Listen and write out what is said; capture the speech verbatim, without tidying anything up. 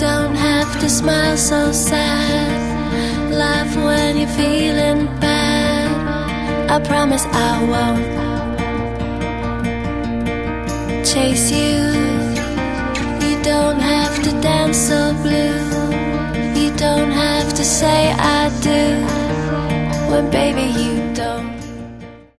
don't have to smile so sad. Laugh when you're feeling bad. I promise I won't chase you. You don't have to dance so blue. You don't have to say I do when baby